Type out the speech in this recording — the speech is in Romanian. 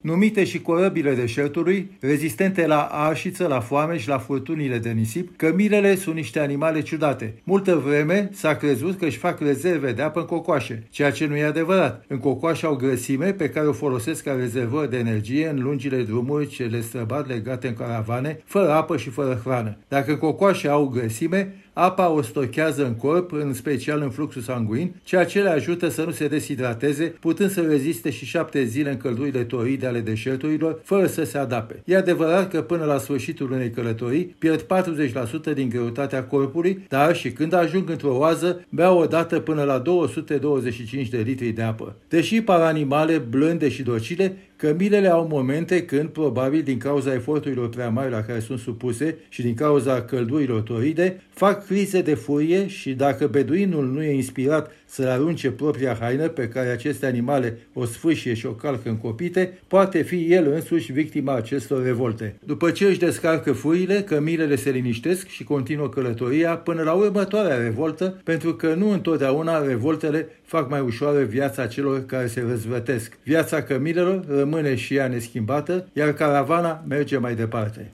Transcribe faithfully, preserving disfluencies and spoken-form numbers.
Numite și corăbile deșertului, rezistente la arșiță, la foame și la furtunile de nisip, cămilele sunt niște animale ciudate. Multă vreme s-a crezut că își fac rezerve de apă în cocoașe, ceea ce nu e adevărat. În cocoașe au grăsime pe care o folosesc ca rezervări de energie în lungile drumuri ce le străbat legate în caravane, fără apă și fără hrană. Dacă cocoașe au grăsime, apa o stochează în corp, în special în fluxul sanguin, ceea ce le ajută să nu se deshidrateze, putând să reziste și șapte zile în căldurile toride ale deșerturilor, fără să se adape. E adevărat că până la sfârșitul unei călătorii pierd patruzeci la sută din greutatea corpului, dar și când ajung într-o oază, beau odată până la două sute douăzeci și cinci de litri de apă. Deși par animale blânde și docile, cămilele au momente când, probabil din cauza eforturilor prea mari la care sunt supuse și din cauza căldurilor toride, fac crize de furie și dacă beduinul nu e inspirat să arunce propria haină pe care aceste animale o sfâșie și o calcă în copite, poate fi el însuși victima acestor revolte. După ce își descarcă furiile, cămilele se liniștesc și continuă călătoria până la următoarea revoltă, pentru că nu întotdeauna revoltele fac mai ușoară viața celor care se răzvrătesc. Viața cămilelor rămâne și ea neschimbată, iar caravana merge mai departe.